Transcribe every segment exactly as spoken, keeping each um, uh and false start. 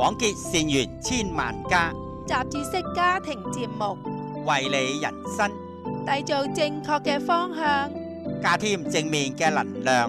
廣結善緣千萬家， 雜誌式家庭節目， 為你人生締造正確嘅方向， 加添正面嘅能量。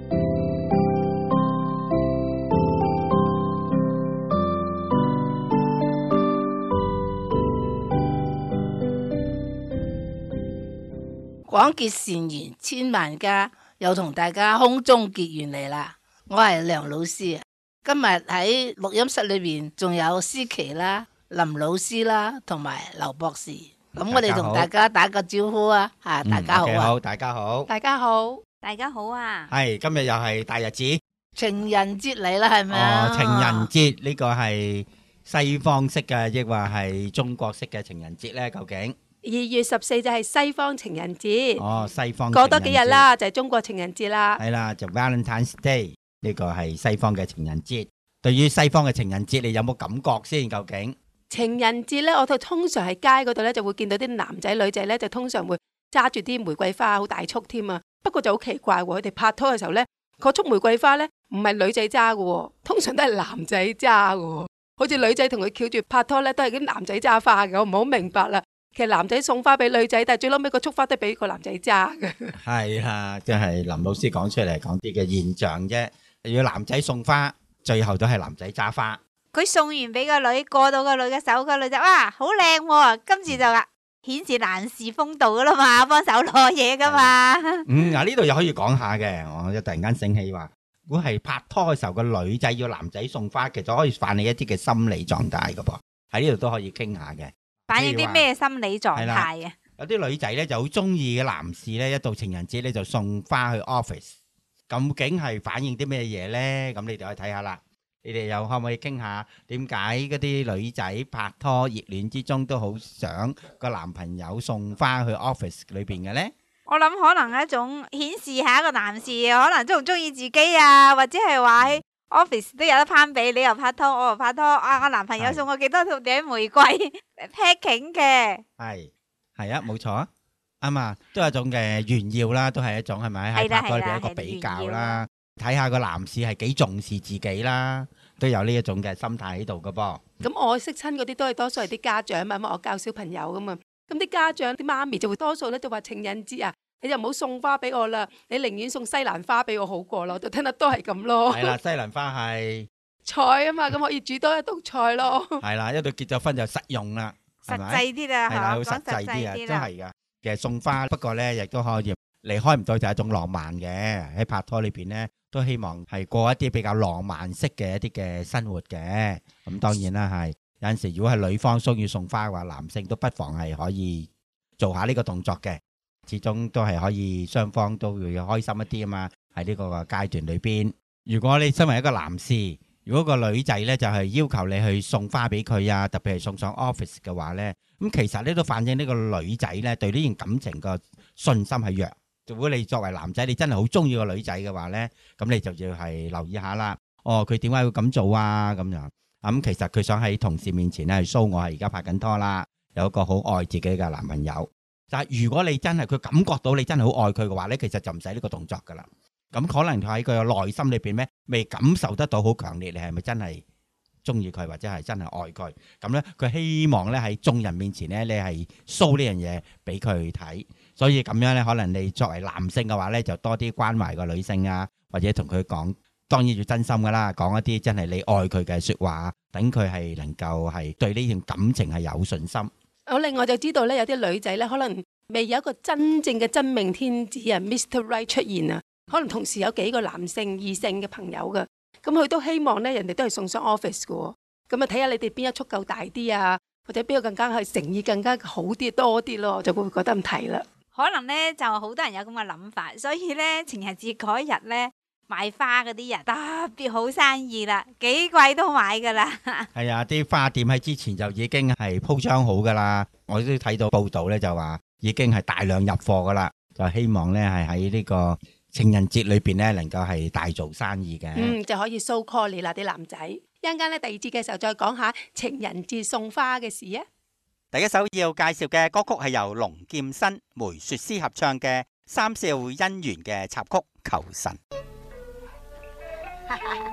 廣結善緣千萬家，又同大家空中結緣嚟啦。我係梁老師啊，今日喺錄音室裏邊仲有思琪啦、林老師啦，同埋劉博士。咁我哋同大家打個招呼啊！吓，大家好啊！ 好，大家好， 大家好， 大家好啊！ 係今日又係大日子， 情人節嚟啦，係咪啊？ 哦，情人節呢個係西方式嘅，抑或係中國式嘅情人節呢？究竟？ 二月十四就係西方情人節， 哦，西方過多幾日啦，就係中國情人節啦。 係啦，就 Valentine's Day 呢個係西方嘅情人節。對於西方嘅情人節，你有冇感覺先？究竟情人節咧，我哋通常喺街嗰度咧就會見到啲男仔女仔咧，就通常會揸住啲玫瑰花，好大束添啊。不過就好奇怪喎，佢哋拍拖嘅時候咧，嗰束玫瑰花咧唔係女仔揸嘅，通常都係男仔揸嘅。好似女仔同佢翹住拍拖咧，都係啲男仔揸花嘅，我唔係好明白啦。其實男仔送花俾女仔，但係最撈尾個束花都係俾個男仔揸嘅。 係啊，即係林老師講出嚟講啲嘅現象啫。要男仔送花，最後都係男仔揸花。 佢送完俾個女，過到個女嘅手，個女就哇好靚喎，今次就話顯示男士風度噶啦嘛，幫手攞嘢噶嘛。 嗯，嗱呢度又可以講下嘅，我一突然間醒起話，如果係拍拖嘅時候個女仔要男仔送花，其實可以反映一啲嘅心理狀態噶噃，喺呢度都可以傾下嘅。 反映啲咩心理狀態啊？ 有啲女仔咧就好中意嘅男士咧，一到情人節咧就送花去 office， 究竟係反映啲咩嘢咧？咁你哋可以睇下啦。你哋又可唔可以傾下點解嗰啲女仔拍拖熱戀之中都好想個男朋友送花去 office 裏邊嘅咧？ 我諗可能係一種顯示下一個男士可能中唔中意自己啊，或者係話喺 office 都有得攀比，你又拍拖，我又拍拖啊！我男朋友送我幾多套頂玫瑰 packing 嘅， 係係啊，冇錯啊，啱啊，都係一種嘅炫耀啦，都係一種係咪喺拍拖裏邊一個比較啦，睇下個男士係幾重視自己啦，都有呢一種嘅心態喺度噶噃。 咁我識親嗰啲都係多數係啲家長嘛，因為我教小朋友噶嘛，咁啲家長啲媽咪就會多數咧就話情人節啊，你就唔好送花俾我啦，你寧願送西蘭花俾我好過咯，就聽得都係咁咯。 係啦，西蘭花係菜啊嘛，咁可以煮多一道菜咯。 係啦，一到結咗婚就實用啦， 實際啲啦， 係啦，好實際啲啊，真係噶。其實送花不過咧，亦都可以離開唔到就係一種浪漫嘅，喺拍拖裏邊咧，都希望係過一啲比較浪漫式嘅一啲嘅生活嘅。咁當然啦，係有陣時如果係女方中意送花嘅話，男性都不妨係可以做下呢個動作嘅。始終都係可以雙方都會開心一啲啊嘛。喺呢個階段裏邊，如果你身為一個男士，如果個女仔咧就係要求你去送花俾佢啊，特別係送上 office 嘅話咧，咁其實呢都反映呢個女仔咧對呢段感情個信心係弱。如果你作為男仔，你真係好中意個女仔嘅話咧，咁你就要係留意下啦。哦，佢點解會咁做啊？咁樣咁其實佢想喺同事面前咧去 show 我係而家拍緊拖啦，有一個好愛自己嘅男朋友。但係如果你真係佢感覺到你真係好愛佢嘅話咧，其實就唔使呢個動作噶啦。咁可能喺佢嘅內心裏邊咧，未感受得到好強烈，你係咪真係中意佢或者係真係愛佢？咁咧，佢希望咧喺眾人面前咧，你係 show 呢樣嘢俾佢睇。所以咁樣咧，可能你作為男性嘅話咧，就多啲關懷個女性啊，或者同佢講，當然要真心噶啦，講一啲真係你愛佢嘅説話，等佢係能夠係對呢段感情係有信心。 我另外就知道咧，有啲女仔咧，可能未有一個真正嘅真命天子啊 ，Mister Right 出現啊。可能同時有幾個男性異性嘅朋友㗎，咁佢都希望咧，人哋都係送上 office 嘅，咁啊睇下你哋邊一束夠大啲啊，或者邊個更加係誠意更加好啲多啲咯，就會覺得咁睇啦。 可能咧就好多人有咁嘅諗法，所以咧情人節嗰日咧買花嗰啲人特別好生意啦，幾貴都買噶啦。 係啊，啲花店喺之前就已經係鋪張好噶啦，我都睇到報道咧就話已經係大量入貨噶啦，就希望咧係喺呢個情人節裏邊咧，能夠係大做生意嘅。 嗯，就可以 show call 你啦，啲男仔。一陣間咧，第二節嘅時候再講下情人節送花嘅事啊。 第一首要介紹嘅歌曲係由龍劍新、梅雪詩合唱嘅《三少姻緣》嘅插曲《求神》。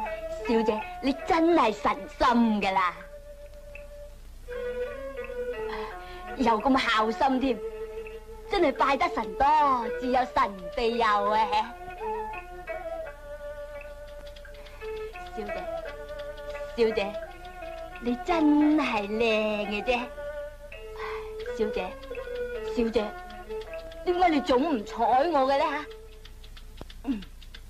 小姐，你真係神心噶啦，又咁孝心添，真係拜得神多，自有神庇佑啊！小姐，小姐，你真係靚嘅啫，小姐，小姐，點解你總唔睬我嘅咧吓？嗯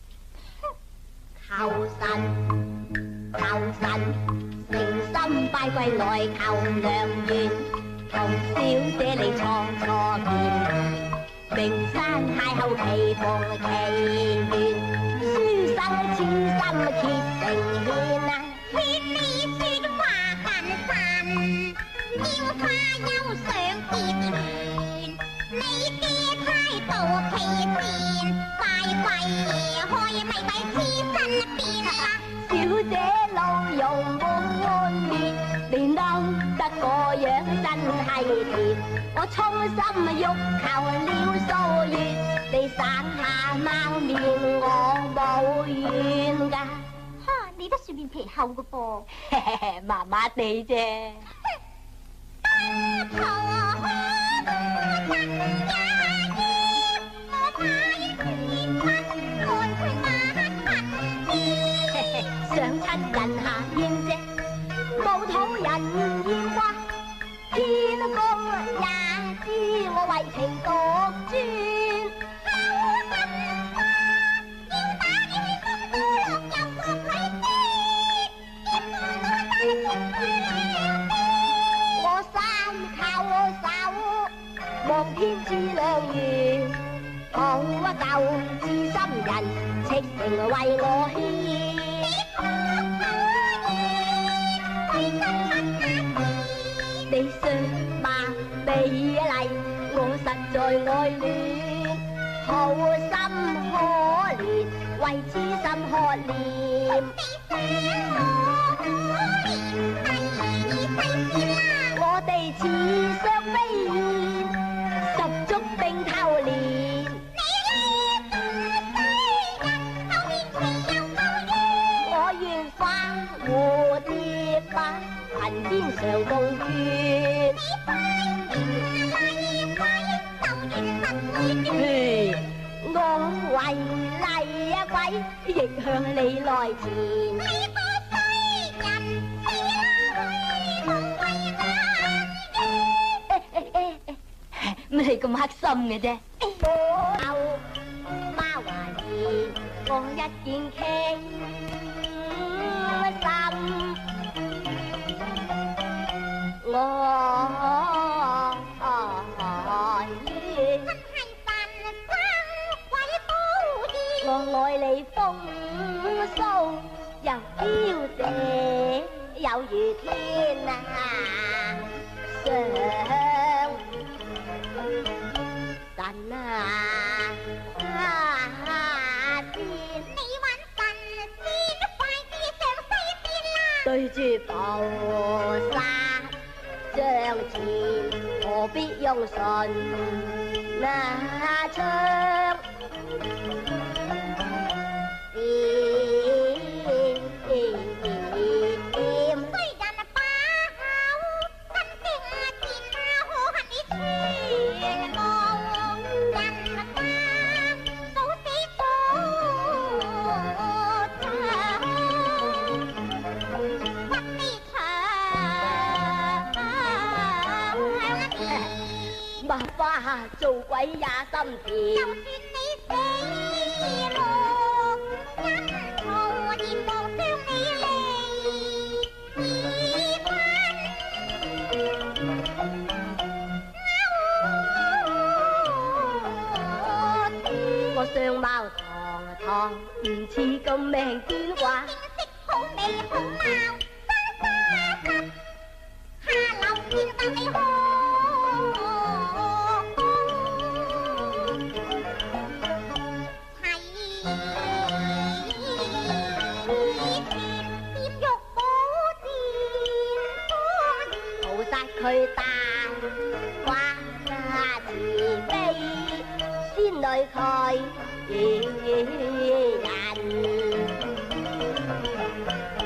求神，求神，誠心拜跪來求良緣，同小姐你初初見，名山邂逅期逢奇緣，書生千心結成緣啊！千里雪花近神，煙花休想結緣，你嘅態度奇善，快跪開咪咪黐身邊啊！小姐老容滿面，你嬲得個樣真係甜，我衷心欲求了數月，你省下貓面我冇怨噶。哈，你都算面皮厚噶噃，麻麻地啫。想親人下煙啫，冇討人厭話，天公也知我為情獨專。我三靠我手，望天知良緣，好一舊知心人，赤誠為我牽。你相貌美麗，我實在愛戀，好心可憐，為痴心渴念。我哋似相飛燕，十足並頭連。我願化蝴蝶吧，雲天上共倦。我為麗啊鬼，亦向你來前。你個衰人，乜你咁黑心嘅啫？媽話兒，我一見傾心，我。我愛你風騷又嬌嗲，有如天啊上神啊天，你揾神仙快啲上西邊啦！對住菩薩像前，何必用唇那槍？麻花做鬼也心甜，就算你死落陰曹，亦望將你離我相貌堂堂，唔似咁命天話，認識好美好貌，生沙實下流見到你好。佢大話慈悲，先對佢人。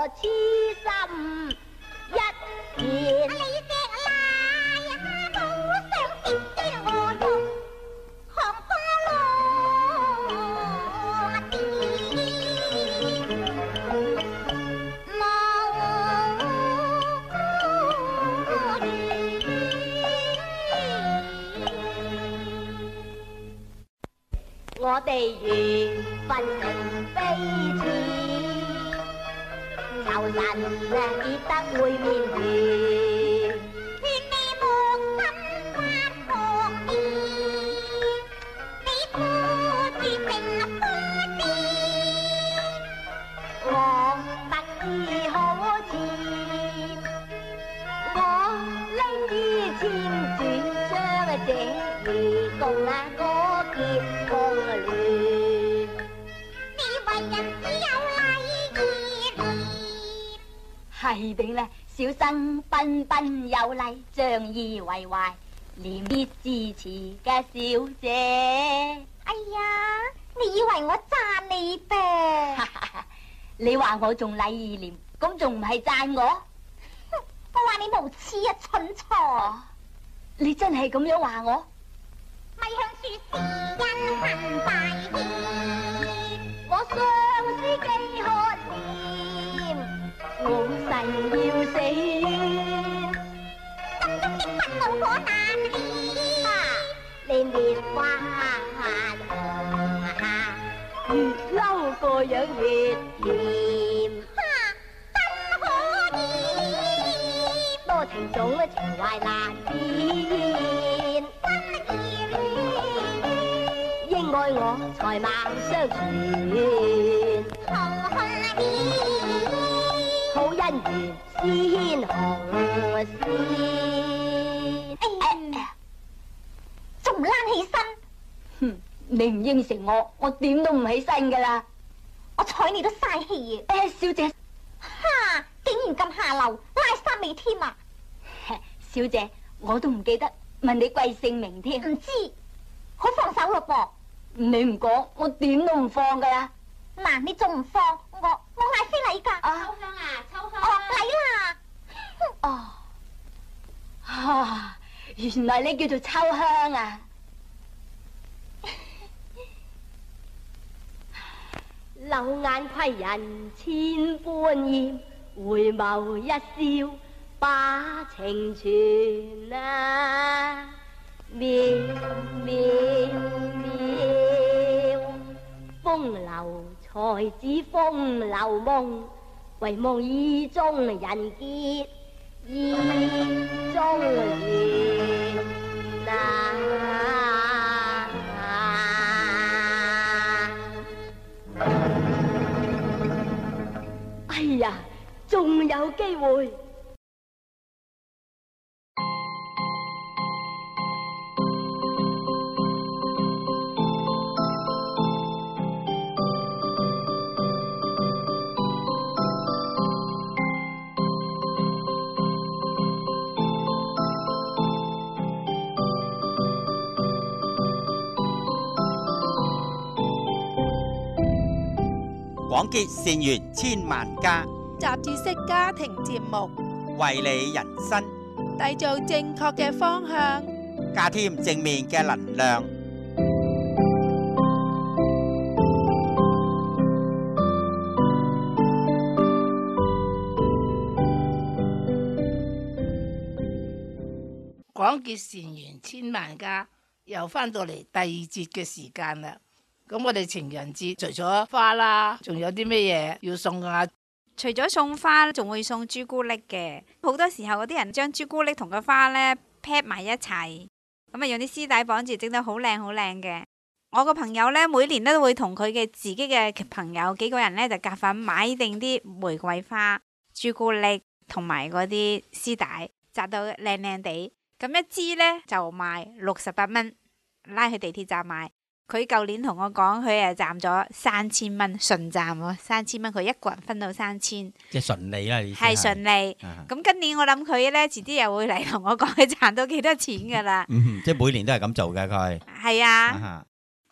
我痴心一見。你隻奶冇想點知我用行風落地，我哋緣分成非似。仇人啊，只得會面緣，勸你莫心翻狂意，你孤絕成夫子，我不知可辭，我拎於千轉將這愚共啊嗰結共亂，你為人只有禮義。係定啦，小生彬彬有禮，仗義為懷，廉潔支持嘅小姐。哎呀，你以為我讚你唄？你話我仲禮義廉，咁仲唔係讚我？我話你無恥啊，蠢錯！你真係咁樣話我？咪向說是因恨大歉，我相思幾可憐。我誓要死冤，心中的憤怒可難滅。你滅花紅下，越嬲個樣越甜。真可以，多情種嘅情懷難辨。真意戀，應愛我才貌相傳。仇恨面。好姻緣先紅線，仲唔躝起身？哼！你唔應承我，我點都唔起身噶啦！我睬你都嘥氣啊！誒，小姐，哈！竟然咁下流，拉衫尾添啊！小姐，我都唔記得問你貴姓名添。唔知，好放手咯噃！你唔講，我點都唔放噶啦！嗱，你仲唔放？我我嗌非禮噶。秋香啊，秋香。哦，禮啦。哦，啊，原來你叫做秋香啊。柳眼窺人千般艷，回眸一笑把情傳啊，妙妙妙，風流才子風流夢，唯夢意中人結，意中緣啊！哎呀，仲有機會！ 廣結善緣千萬家， 雜誌式家庭節目， 為你人生締造正確嘅方向， 加添正面嘅能量。 廣結善緣千萬家，又翻到嚟第二節嘅時間啦。咁我哋情人節除咗花啦，仲有啲咩嘢要送啊？ 除咗送花，仲會送朱古力嘅。好多時候嗰啲人將朱古力同個花呢劈埋一齊，咁啊用啲絲帶綁住，整得好靚好靚嘅。我個朋友呢，每年都會同佢嘅自己嘅朋友幾個人呢，就夾份買定啲玫瑰花、朱古力同埋嗰啲絲帶，紮到靚靚地。咁一支呢，就賣六十八蚊，拉去地鐵站賣。佢舊年同我講，佢誒賺咗三千蚊，純賺喎，三千蚊佢一個人分到三千， 即係順利啦，意思係順利。咁今年我諗佢咧，遲啲又會嚟同我講佢賺到幾多錢噶啦。 嗯，即係每年都係咁做嘅佢。 係啊，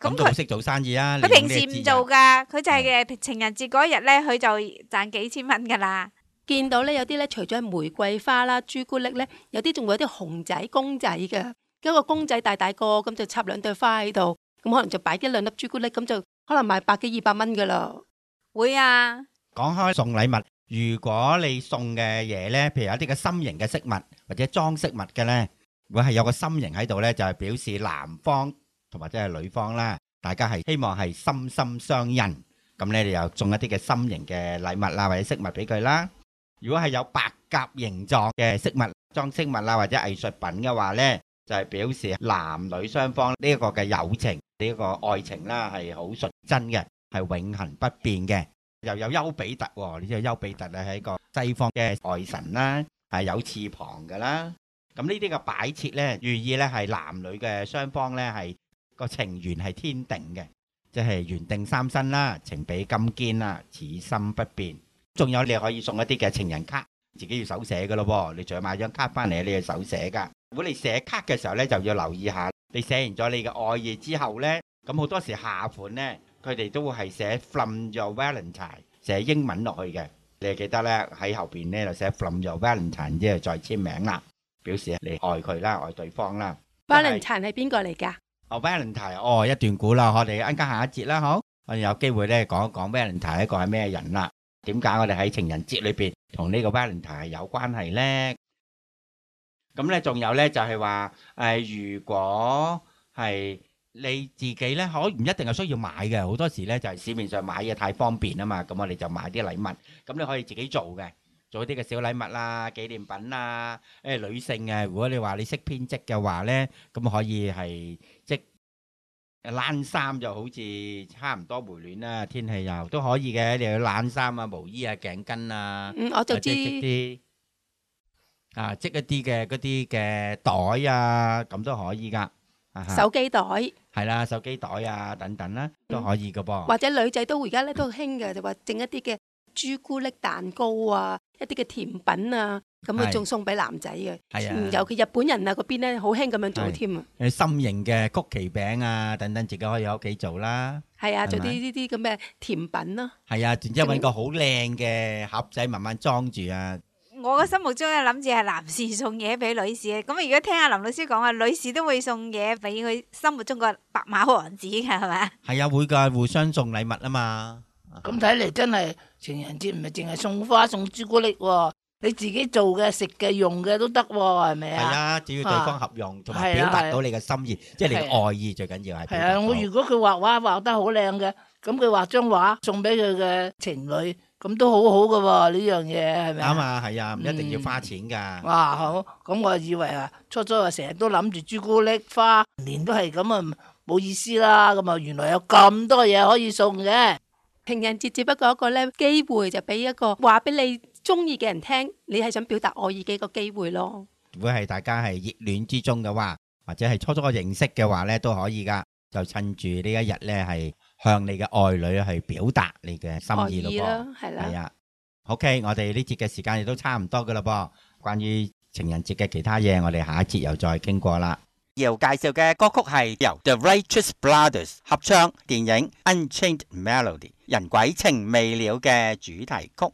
咁都好識做生意啊！ 佢平時唔做㗎，佢就係嘅情人節嗰日咧，佢就賺幾千蚊㗎啦。 見到咧有啲咧，除咗玫瑰花啦、朱古力咧，有啲仲會有啲熊仔公仔嘅，一個公仔大大個咁就插兩朵花喺度，咁可能就擺一兩粒朱古力，咁就可能賣百幾二百蚊㗎啦。 會啊！ 講開送禮物，如果你送嘅嘢咧，譬如有啲嘅心形嘅飾物或者裝飾物嘅咧，如果係有個心形喺度咧，就係表示男方同或者係女方啦，大家係希望係心心相印，咁咧你又送一啲嘅心形嘅禮物啦或者飾物俾佢啦。如果係有白鴿形狀嘅飾物、裝飾物啦或者藝術品嘅話咧，就係表示男女雙方呢一個嘅友情、呢一個愛情啦係好純真嘅，係永恆不變嘅。又有丘比特喎，你知道丘比特係一個西方嘅愛神啦，係有翅膀㗎啦。咁呢啲嘅擺設咧，寓意咧係男女嘅雙方咧係個情緣係天定嘅，即係緣定三生啦，情比金堅啦，此心不變。仲有你可以送一啲嘅情人卡，自己要手寫㗎咯喎，你仲要買張卡翻嚟，你要手寫㗎。如果你寫卡嘅時候咧，就要留意下，你寫完咗你嘅愛意之後咧，咁好多時下盤咧，佢哋都會係寫 From your Valentine， 寫英文落去嘅。你記得咧喺後邊咧就寫 From your Valentine， 之後再簽名啦，表示你愛佢啦，愛對方啦。 Valentine 係邊個嚟㗎？ 哦 Valentine， 哦一段估啦，我哋啱啱下一節啦，好，我哋有機會咧講一講 Valentine 一個係咩人啦。點解我哋喺情人節裏邊同呢個 Valentine 係有關係呢？咁咧仲有咧就係話誒，如果係你自己咧，可唔一定係需要買嘅，好多時咧就係市面上買嘢太方便啊嘛，咁我哋就買啲禮物，咁你可以自己做嘅，做啲嘅小禮物啦、紀念品啦。誒女性啊，如果你話你識編織嘅話咧，咁可以係織冷衫就好似差唔多回暖啦，天氣又都可以嘅。你有冷衫啊、毛衣啊、頸巾啊， 嗯，我就知織啲啊，織一啲嘅嗰啲嘅袋啊，咁都可以噶。 手機袋係啦，手機袋啊等等啦，都可以噶噃。 或者女仔都而家咧都興嘅，就話整一啲嘅朱古力蛋糕啊，一啲嘅甜品啊。咁佢仲送俾男仔嘅，嗯，尤其日本人啊嗰邊咧好興咁樣做添啊！ 誒心形嘅曲奇餅啊等等，自己可以喺屋企做啦。 係啊，做啲呢啲咁嘅甜品咯。 係啊，然之後揾個好靚嘅盒仔慢慢裝住啊！ 我嘅心目中咧諗住係男士送嘢俾女士嘅，咁如果聽阿林老師講啊，女士都會送嘢俾佢心目中個白馬王子㗎，係咪？係啊，會㗎，互相送禮物啊嘛。 咁睇嚟真係情人節唔係淨係送花送朱古力喎。你自己做嘅、食嘅、用嘅都得喎，係咪啊？ 係啊，只要對方合用，同埋表達到你嘅心意，即係你嘅愛意最緊要係。係啊，我如果佢畫畫畫得好靚嘅，咁佢畫張畫送俾佢嘅情侶，咁都好好㗎喎，呢樣嘢係咪啊？ 啱啊，係啊，唔一定要花錢㗎。 哇，好，咁我以為啊，初初啊成日都諗住朱古力花，年都係咁啊，冇意思啦。咁啊，原來有咁多嘢可以送嘅。 情人節只不過一個咧機會，就俾一個話俾你中意嘅人聽，你係想表達愛意嘅一個機會咯。 如果係大家係熱戀之中嘅話，或者係初初嘅認識嘅話咧，都可以噶。就趁住呢一日咧，係向你嘅愛侶去表達你嘅心意咯噃。 係啦， 係啊。OK，我哋呢節嘅時間亦都差唔多噶啦噃。關於情人節嘅其他嘢，我哋下一節又再傾過啦。 要介紹嘅歌曲係由 The Righteous Brothers 合唱電影 Unchained Melody 人鬼情未了嘅主題曲。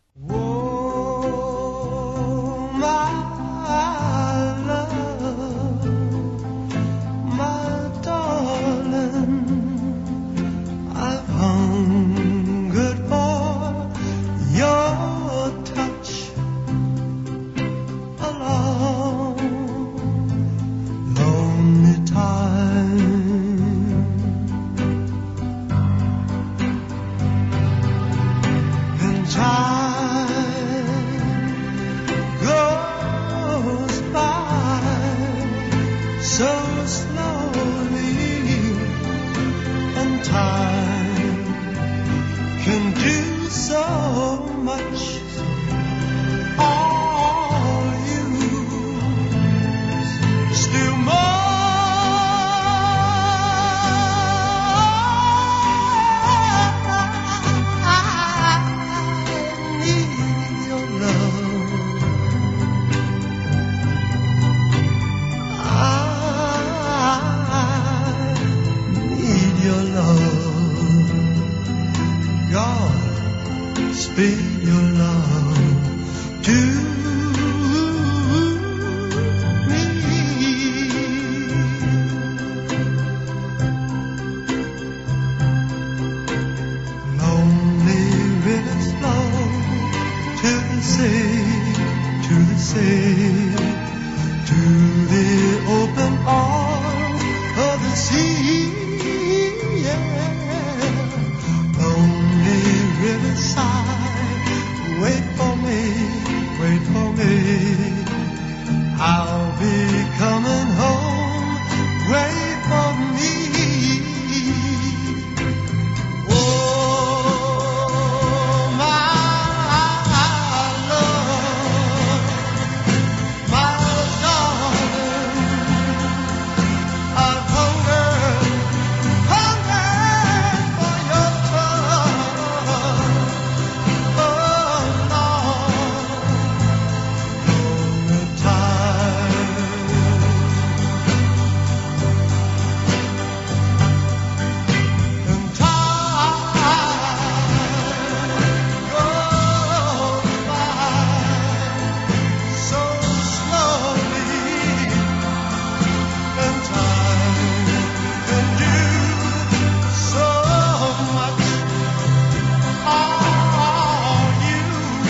I I'll be coming home. Wait for me. Oh, my love, my darling, I've hungered, hungered for your touch. Oh, Lord, the time, and time goes by so slowly, and time can do so much. Are you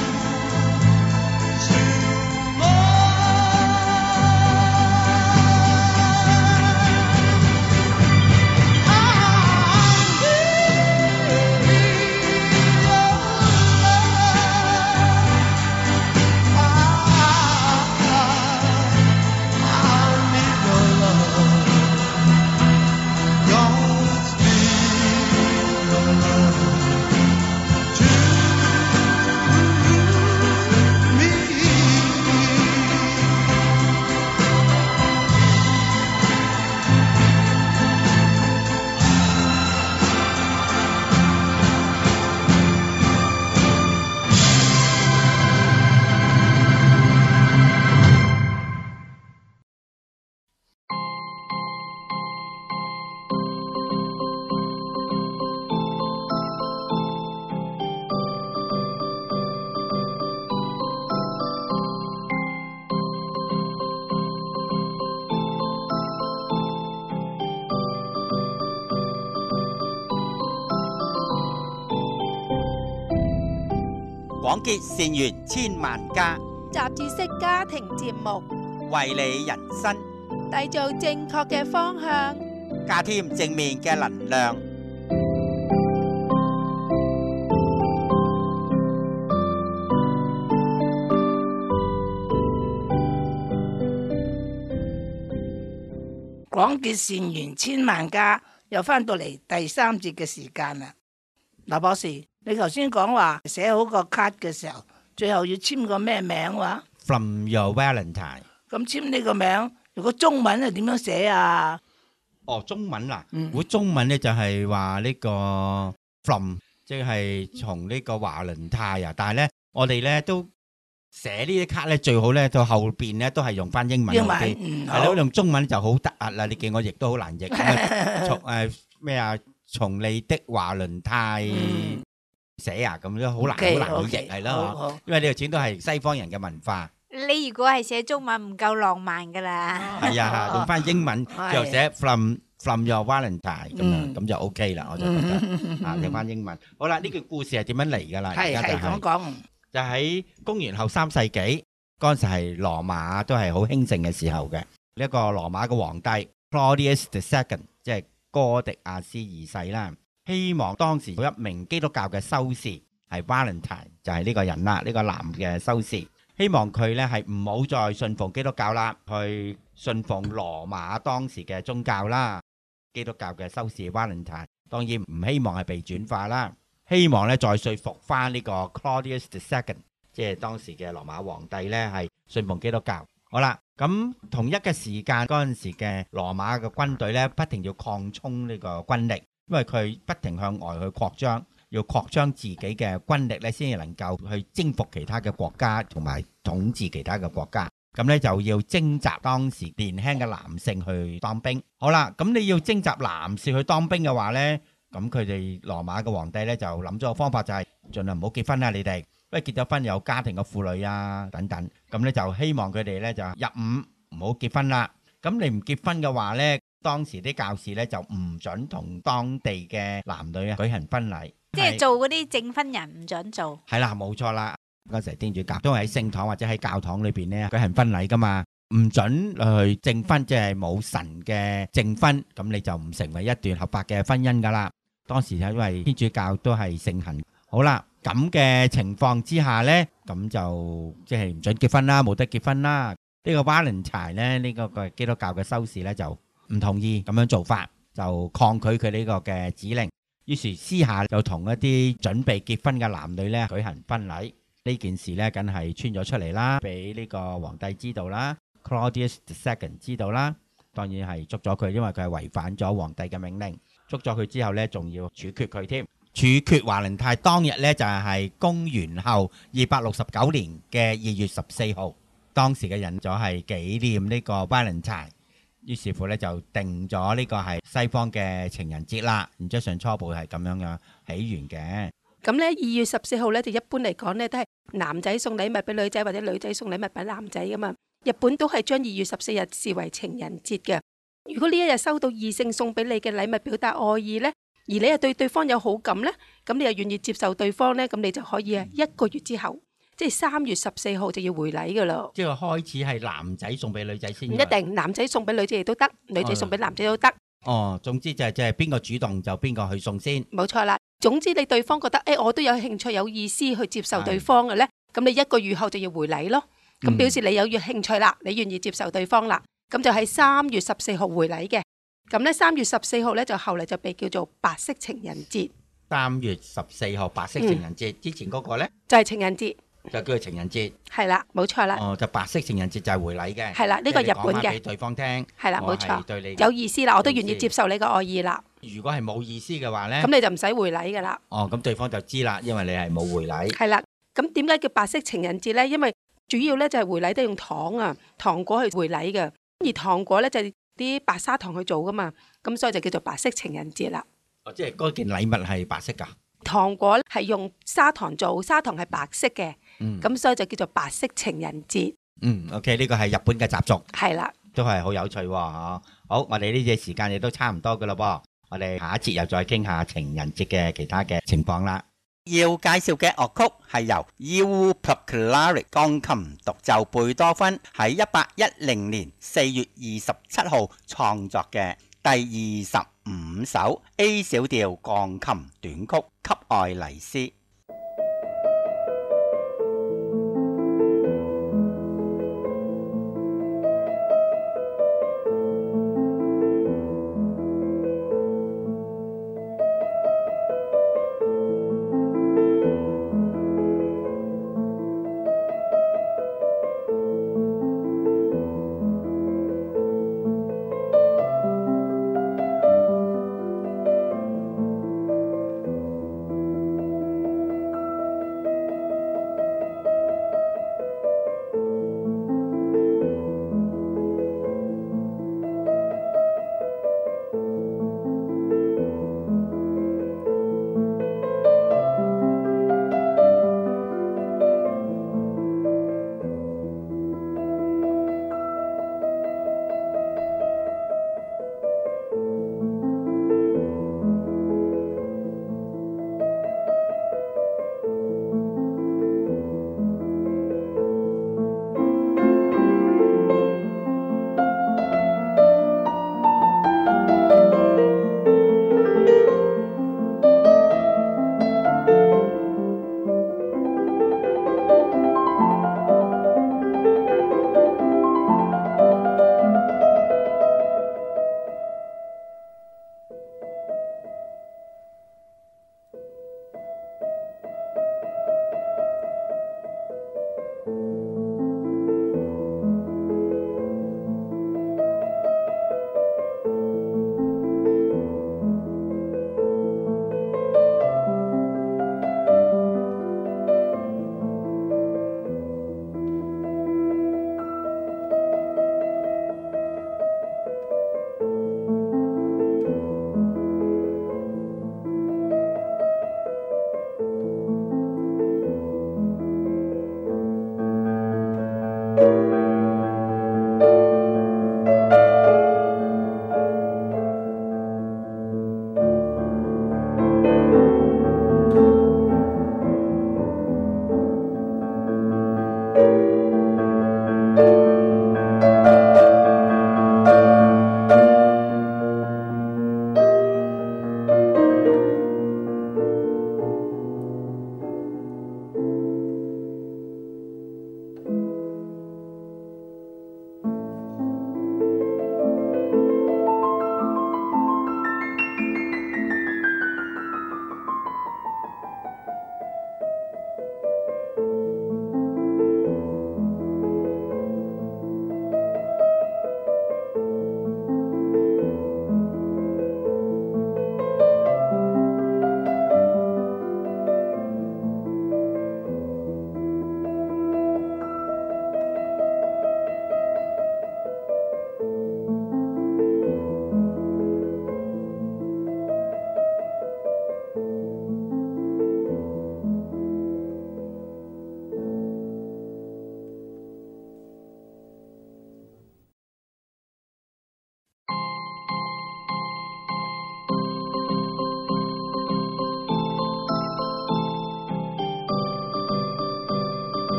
still me? 廣結善緣千萬家， 雜誌式家庭節目， 為你人生締造正確嘅方向。 加添正面嘅能量。 廣結善緣千萬家，又翻到嚟第三節嘅時間啦。劉博士，你頭先講話寫好個卡嘅時候，最後要簽個咩名話？ From your Valentine。 咁簽呢個名，如果中文係點樣寫啊？ 哦，中文啦， 嗯如果中文咧就係話呢個 from，即係從呢個華倫泰啊。但係咧，我哋咧都寫呢啲卡咧，最好咧到後邊咧都係用翻英文英文好啲。 嗯係咯， 好用中文就好突兀啦。你見我譯都好難譯。咁啊從誒咩啊？從你的華倫泰嗯寫啊，咁都好難好 OK， 難去 OK， 譯係咯。 好好因為呢個始終都係西方人嘅文化。 你如果係寫中文唔夠浪漫噶啦， 係啊，用翻英文係就寫 from from your Valentine 咁樣， 嗯咁就 OK 啦，我就覺得啊，用翻英文。好啦，呢個故事係點樣嚟㗎啦？而係家就係講係講， 就喺公元後三世紀嗰陣時係羅馬都係好興盛嘅時候嘅。呢一個羅馬嘅皇帝 Claudius the Second，即係哥迪亞斯二世啦，希望當時有一名基督教嘅修士係 Valentine，就係呢個人啦，呢個男嘅修士。希望佢咧係唔好再信奉基督教啦，去信奉羅馬當時嘅宗教啦。基督教嘅修士 Valentine 當然唔希望係被轉化啦，希望咧再說服翻呢個 Claudius the Second，即係當時嘅羅馬皇帝咧係信奉基督教。好啦，咁同一嘅時間嗰陣時嘅羅馬嘅軍隊咧不停要擴充呢個軍力，因為佢不停向外去擴張。要擴張自己嘅軍力咧，先至能夠去征服其他嘅國家，同埋統治其他嘅國家。咁咧就要徵集當時年輕嘅男性去當兵。好啦，咁你要徵集男士去當兵嘅話咧，咁佢哋羅馬嘅皇帝咧就諗咗個方法，就係盡量唔好結婚啦，你哋，因為結咗婚有家庭嘅婦女啊等等。咁咧就希望佢哋咧就入伍唔好結婚啦。咁你唔結婚嘅話咧，當時啲教士咧就唔準同當地嘅男女舉行婚禮。 即係做嗰啲證婚人唔準做。 係啦，冇錯啦。嗰時天主教都係喺聖堂或者喺教堂裏邊咧舉行婚禮噶嘛，唔準去證婚，即係冇神嘅證婚，咁你就唔成為一段合法嘅婚姻噶啦。當時係因為天主教都係盛行。好啦，咁嘅情況之下咧，咁就即係唔準結婚啦，冇得結婚啦。 呢個 Valentine 咧，呢、這個嘅基督教嘅修士咧就唔同意咁樣做法，就抗拒佢呢個嘅指令。於是私下就同一啲準備結婚嘅男女咧舉行婚禮。呢件事咧梗係傳咗出嚟啦，俾呢個皇帝知道啦 ，Claudius the Second 知道啦，當然係捉咗佢，因為佢係違反咗皇帝嘅命令。捉咗佢之後咧，仲要處決佢添。處決華倫泰當日咧就係公元後二百六十九年嘅二月十四號。當時嘅人就係紀念呢個 Valentine， 於是乎咧就定咗呢個係西方嘅情人節啦。然之後上初步係咁樣樣起源嘅。 咁咧二月十四號咧就一般嚟講咧都係男仔送禮物俾女仔，或者女仔送禮物俾男仔噶嘛。日本都係將二月十四日視為情人節嘅。如果呢一日收到異性送俾你嘅禮物表達愛意咧，而你又對對方有好感咧，咁你又願意接受對方咧，咁你就可以啊一個月之後。即係三月十四號就要回禮噶啦， 即係開始係男仔送俾女仔先。 唔一定，男仔送俾女仔亦都得，女仔送俾男仔都得。 哦，總之就係即係邊個主動就邊個去送先。 冇錯啦，總之你對方覺得誒我都有興趣有意思去接受對方嘅咧，咁你一個月後就要回禮咯。咁表示你有興趣啦，你願意接受對方啦，咁就喺三月十四號回禮嘅。咁咧三月十四號咧就後嚟就被叫做白色情人節。 三月十四號白色情人節之前嗰個咧就係情人節。 就叫做情人節， 係啦，冇錯啦。 哦，就白色情人節就係回禮嘅。 係啦，呢個日本嘅。 俾對方聽。 係啦，冇錯。 對你有意思啦，我都願意接受你嘅愛意啦。 如果係冇意思嘅話咧， 咁你就唔使回禮噶啦。 哦，咁對方就知啦，因為你係冇回禮。 係啦，咁點解叫白色情人節咧？因為主要咧就係回禮都用糖啊，糖果去回禮嘅。而糖果咧就係啲白砂糖去做噶嘛，咁所以就叫做白色情人節啦。 哦，即係嗰件禮物係白色噶。 糖果係用砂糖做，砂糖係白色嘅，咁、 嗯、 所以就叫做白色情人節。 嗯 ，OK， 呢個係日本嘅習俗， 係啦， 都係好有趣喎、哦。好，我哋呢隻時間亦都差唔多噶啦噃，我哋下一節又再傾下情人節嘅其他嘅情況啦。 要介紹嘅樂曲係由 Ivo Perklari 鋼琴獨奏貝多芬喺一八一零年四月二十七號創作嘅第二十五首 A 小調鋼琴短曲《給愛麗絲》。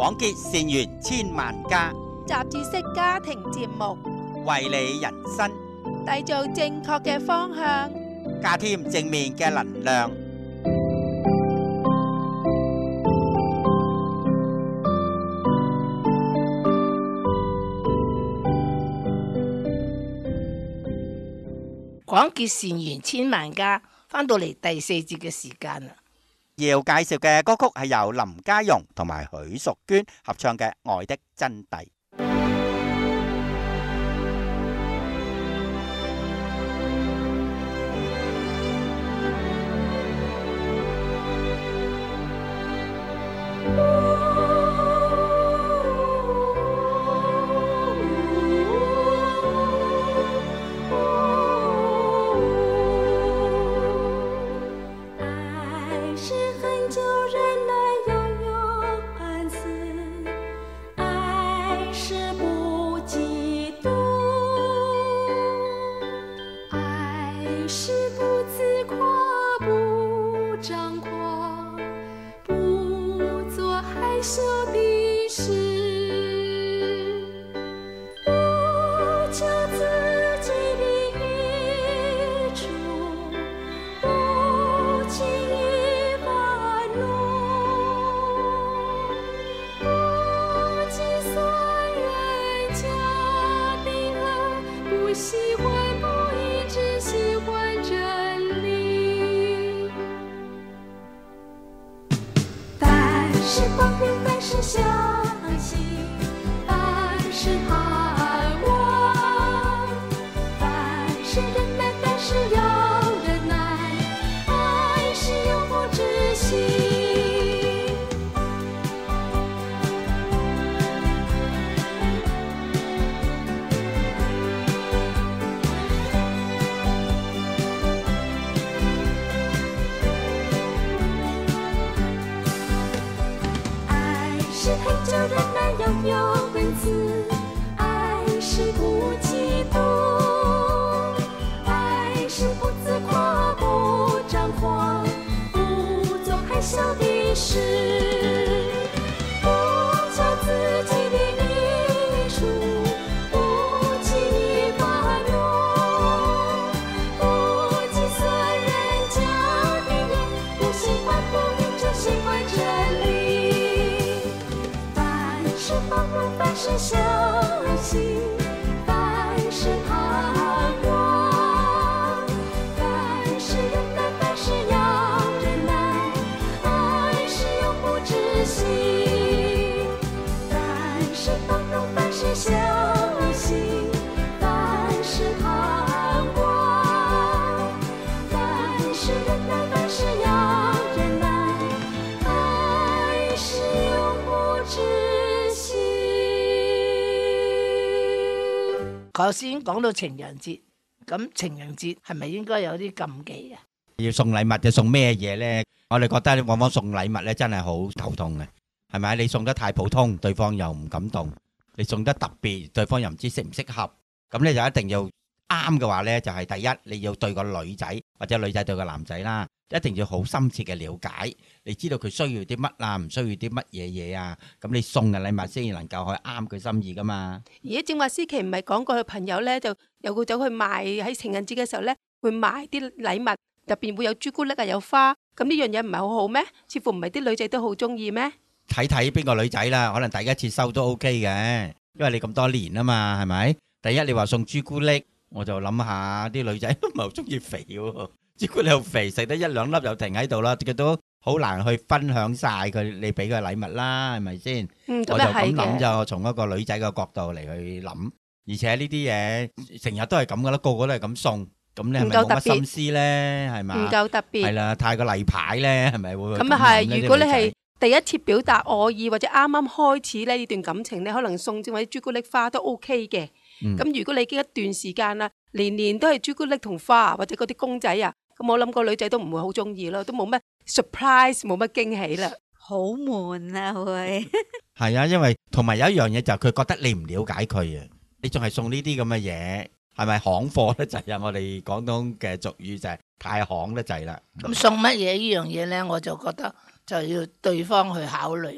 廣結善緣千萬家， 雜誌式家庭節目， 為你人生締造正確嘅方向， 加添正面嘅能量。 廣結善緣千萬家，翻到嚟第四節嘅時間啦。 要介紹嘅歌曲係由林家蓉同埋許淑娟合唱嘅《愛的真諦》。 頭先講到情人節，咁情人節係咪應該有啲禁忌啊？ 要送禮物就送咩嘢呢？我哋覺得往往送禮物咧真係好頭痛嘅，係咪？你送得太普通，對方又唔感動；你送得特別，對方又唔知適唔適合。咁咧就一定要啱嘅話呢，就係第一你要對個女仔或者女仔對個男仔啦，一定要好深切嘅了解，你知道佢需要啲乜啊，唔需要啲乜嘢嘢啊，咁你送嘅禮物先至能夠去啱佢心意噶嘛。 而家正話思琪唔係講過佢朋友呢，就有個走去賣喺情人節嘅時候呢，會賣啲禮物，入邊會有朱古力啊，有花，咁呢樣嘢唔係好好咩？似乎唔係啲女仔都好中意咩？ 睇睇邊個女仔啦，可能第一次收都 OK 嘅，因為你咁多年啊嘛，係咪？第一你話送朱古力，我就諗下啲女仔都唔係好中意肥喎，朱古力又肥，食得一兩粒又停喺度啦，佢都好難去分享晒佢，你俾佢禮物啦，係咪先？ 嗯， 我就咁又係咁諗， 嘅。 就從一個女仔嘅角度嚟去諗，而且呢啲嘢成日都係咁噶啦，個個都係咁送，咁你係咪冇乜唔夠特別心思咧？係唔嘛？ 夠特係別。 啦，太過例牌咧，係咪會咁啊咁諗係， 呢如果你啲女仔係第一次表達愛意或者啱啱開始咧呢段感情咧，可能送或者朱古力花都 OK 嘅。 嗯咁如果你已經一段時間啦，年年都係朱古力同花或者嗰啲公仔啊，咁我諗個女仔都唔會好中意咯，都冇乜 surprise，冇乜驚喜啦。 好悶啊會。 係啊，因為同埋有一樣嘢就係佢覺得你唔了解佢啊，你仲係送呢啲咁嘅嘢，係咪行貨得滯啊？我哋廣東嘅俗語就係太行得滯啦。 咁送乜嘢呢樣嘢呢？我就覺得就要對方去考慮啦。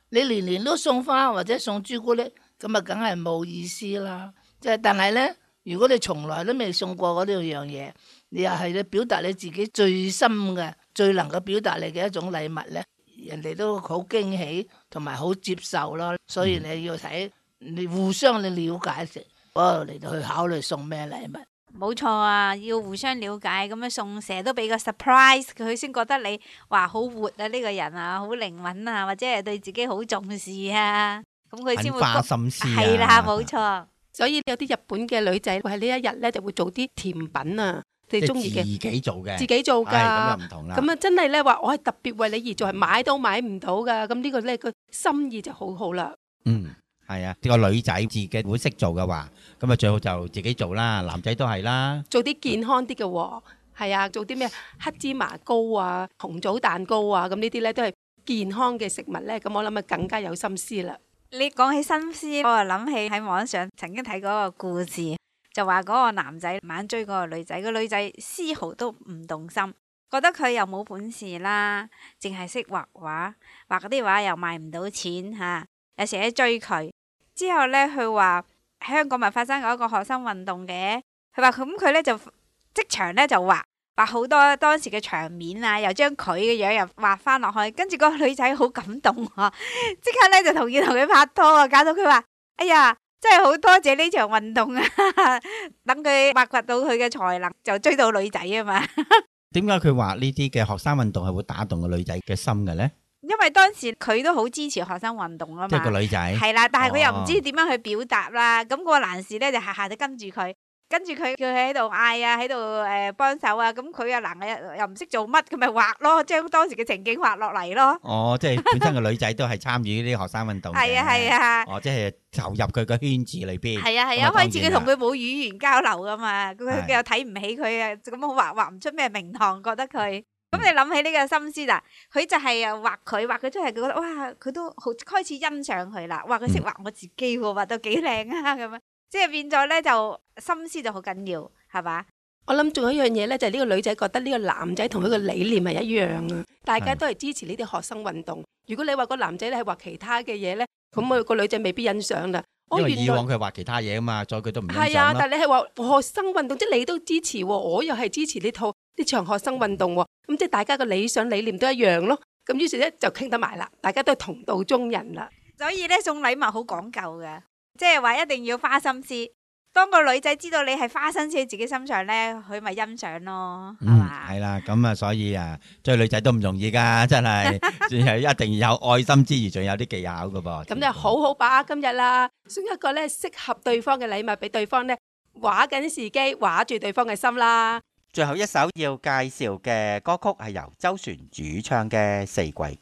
你年年都送花或者送朱古力，咁啊梗係冇意思啦。即係但係咧，如果你從來都未送過嗰兩樣嘢，你又係你表達你自己最深嘅、最能夠表達你嘅一種禮物咧，人哋都好驚喜同埋好接受咯。所以你要睇你互相你了解先，嗰度嚟到去考慮送咩禮物。 冇錯啊，要互相了解咁樣送，成日都俾個 surprise 佢，先覺得你話好活啊，呢個人啊好靈敏啊，或者係對自己好重視啊，咁佢先會花心思啊， 係啦，冇錯。 所以有啲日本嘅女仔會喺呢一日咧就會做啲甜品啊，佢哋中意嘅， 自己做嘅， 自己做㗎。 咁又唔同啦。 咁啊，真係咧話我係特別為你而做，係買都買唔到㗎。咁呢個咧個心意就好好啦。 嗯，係啊，個女仔自己會識做嘅話，咁啊最好就自己做啦。男仔都係啦。 做啲健康啲嘅喎，係啊，做啲咩黑芝麻糕啊、紅棗蛋糕啊，咁呢啲咧都係健康嘅食物咧。咁我諗啊更加有心思啦。 你講起心思，我就諗起喺網上曾經睇嗰個故事，就話嗰個男仔猛追嗰個女仔，個女仔絲毫都唔動心，覺得佢又冇本事啦，淨係識畫畫，畫嗰啲畫又賣唔到錢嚇，有時喺追佢。之後呢，佢話香港咪發生過一個學生運動嘅，佢話咁佢呢就即場呢就畫。畫好多當時嘅場面啊，又將佢嘅樣又畫翻落去，跟住嗰個女仔好感動啊，即刻咧就同意同佢拍拖啊，搞到佢話：哎呀，真係好多謝呢場運動啊！等佢挖掘到佢嘅才能，就追到女仔啊嘛。 點解佢話呢啲嘅學生運動係會打動個女仔嘅心嘅咧？ 因為當時佢都好支持學生運動啊嘛， 即係個女仔係啦，但係佢又唔知點樣去表達啦。咁、哦、個男士咧就下下就跟住佢。跟住佢叫佢喺度嗌啊，喺度誒幫手啊，咁佢啊男嘅又唔識做乜，佢咪畫咯，將當時嘅情景畫落嚟咯。 哦，即係本身個女仔都係參與呢啲學生運動嘅。 係啊係啊。 哦，即係投入佢個圈子裏邊。 係啊係啊，開始佢同佢冇語言交流噶嘛，佢佢又睇唔起佢啊，咁畫畫唔出咩名堂，覺得佢。咁你諗起呢個心思啦，佢就係啊畫佢畫佢出嚟，佢覺得哇，佢都好開始欣賞佢啦，哇，佢識畫我自己喎，畫到幾靚啊咁樣。即係變咗咧，就心思就好緊要，係嘛？ 我諗仲有一樣嘢咧，就係呢個女仔覺得呢個男仔同佢個理念係一樣啊，大家都係支持呢啲學生運動。如果你話個男仔咧係畫其他嘅嘢咧，咁啊個女仔未必欣賞啦。 因為以往佢畫其他嘢啊嘛，所以佢都唔欣賞咯。 係啊，但係你係話學生運動，即係你都支持，我又係支持呢套呢場學生運動，咁即係大家個理想理念都一樣咯。咁於是咧就傾得埋啦，大家都係同道中人啦。 所以咧送禮物好講究嘅。即係話一定要花心思，當個女仔知道你係花心思喺自己身上咧，佢咪欣賞咯，係嘛？ 係啦，咁啊，所以啊，追女仔都唔容易噶，真係，仲係一定要有愛心之餘，仲有啲技巧噶噃。 咁就好好把握今日啦，送一個咧適合對方嘅禮物俾對方咧，畫緊時機，畫住對方嘅心啦。 最後一首要介紹嘅歌曲係由周璇主唱嘅《四季歌》。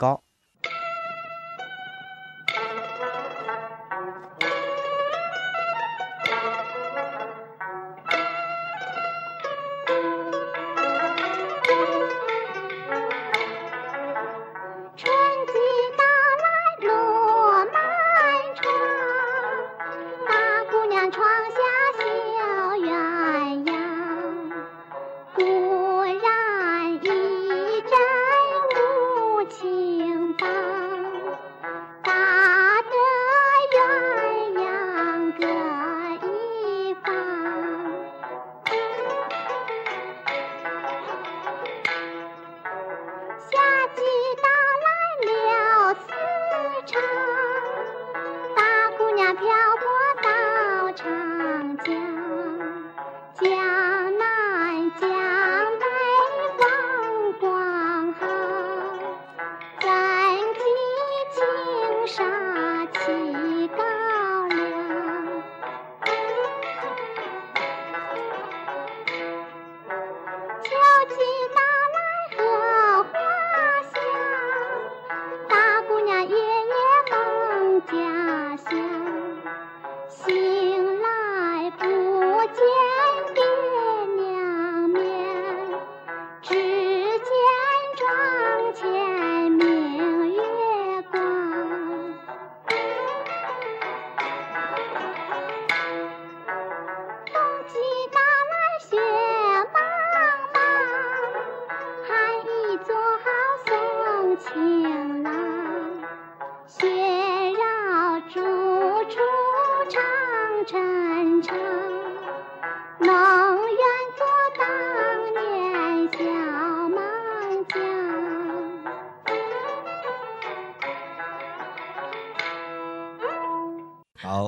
果然一针无情。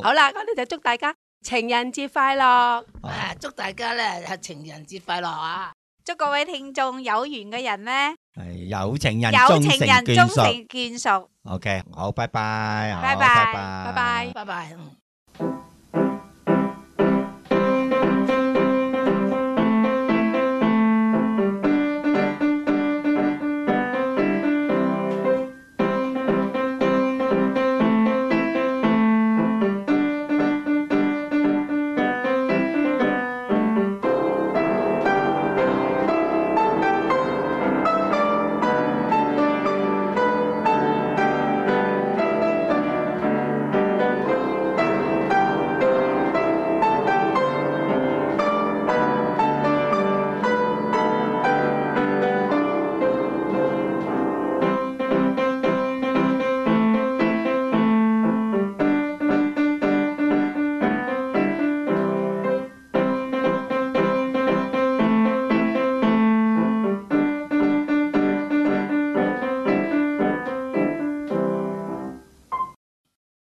好啦，我哋就祝大家情人節快樂。 啊，祝大家咧係情人節快樂啊！ 祝各位聽眾有緣嘅人呢， 係有情人有終情人終成眷屬。 成眷屬。 OK，好，拜拜，好拜拜拜拜， 拜拜。 拜拜。嗯